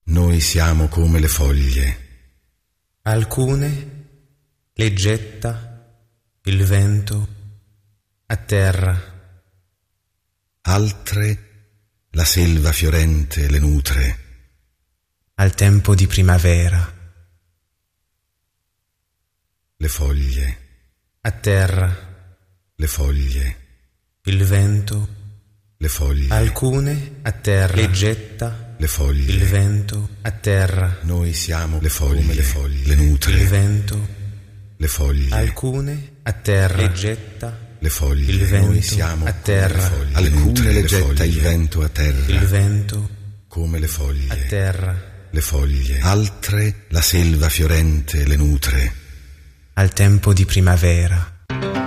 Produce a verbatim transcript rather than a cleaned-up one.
Noi siamo come le foglie. Alcune le getta il vento a terra. Altre la selva fiorente le nutre. Al tempo di primavera. Le foglie. A terra. Le foglie. Il vento. Le foglie. Alcune a terra le getta le foglie. Il vento a terra. Noi siamo le foglie, come le foglie, le nutre. Il vento. Le foglie. Alcune a terra le getta le foglie. Il vento Noi siamo a terra. Come le foglie. Alcune le getta foglie. Il vento a terra. Il vento come le foglie. A terra. Le foglie. Altre la selva fiorente le nutre. Al tempo di primavera.